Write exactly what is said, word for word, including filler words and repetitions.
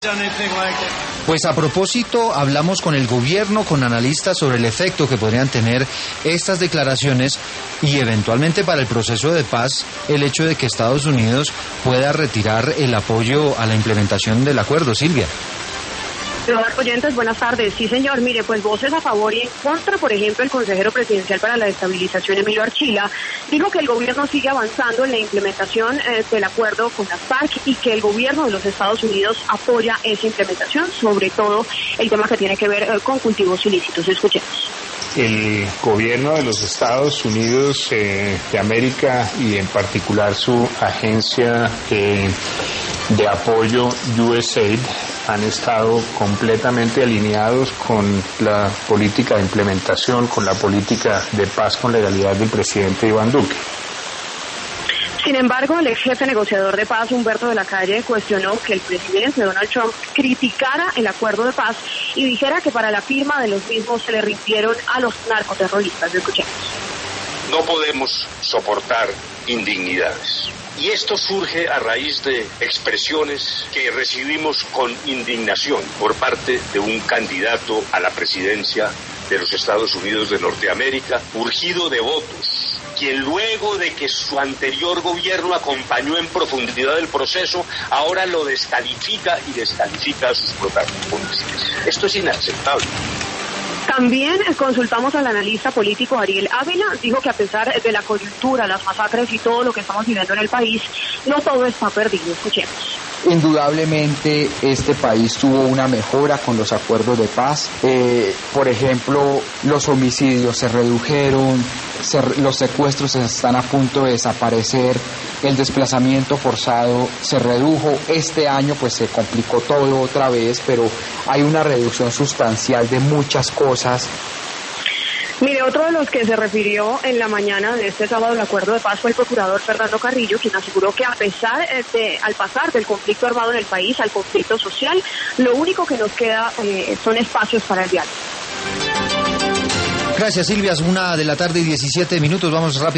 Pues a propósito, hablamos con el gobierno, con analistas sobre el efecto que podrían tener estas declaraciones y eventualmente para el proceso de paz el hecho de que Estados Unidos pueda retirar el apoyo a la implementación del acuerdo. Silvia. Oyentes, buenas tardes. Sí, señor. Mire, pues voces a favor y en contra. Por ejemplo, el consejero presidencial para la estabilización, Emilio Archila, dijo que el gobierno sigue avanzando en la implementación eh, del acuerdo con las FARC y que el gobierno de los Estados Unidos apoya esa implementación, sobre todo el tema que tiene que ver eh, con cultivos ilícitos. Escuchemos. El gobierno de los Estados Unidos eh, de América y en particular su agencia eh, de apoyo U S A I D han estado completamente alineados con la política de implementación, con la política de paz con legalidad del presidente Iván Duque. Sin embargo, el ex jefe negociador de paz, Humberto de la Calle, cuestionó que el presidente Donald Trump criticara el acuerdo de paz y dijera que para la firma de los mismos se le rindieron a los narcoterroristas. Escuchemos. No podemos soportar indignidades. Y esto surge a raíz de expresiones que recibimos con indignación por parte de un candidato a la presidencia de los Estados Unidos de Norteamérica, urgido de votos, quien luego de que su anterior gobierno acompañó en profundidad el proceso, ahora lo descalifica y descalifica a sus protagonistas. Esto es inaceptable. También consultamos al analista político Ariel Ávila, dijo que a pesar de la coyuntura, las masacres y todo lo que estamos viviendo en el país, no todo está perdido. Escuchemos. Indudablemente este país tuvo una mejora con los acuerdos de paz. Eh, por ejemplo, los homicidios se redujeron, se, los secuestros están a punto de desaparecer, el desplazamiento forzado se redujo. Este año pues se complicó todo otra vez, pero hay una reducción sustancial de muchas cosas. Mire, otro de los que se refirió en la mañana de este sábado al acuerdo de paz fue el procurador Fernando Carrillo, quien aseguró que a pesar de, al pasar del conflicto armado en el país al conflicto social, lo único que nos queda eh, son espacios para el diálogo. Gracias, Silvia. Una de la tarde y diecisiete minutos. Vamos rápido.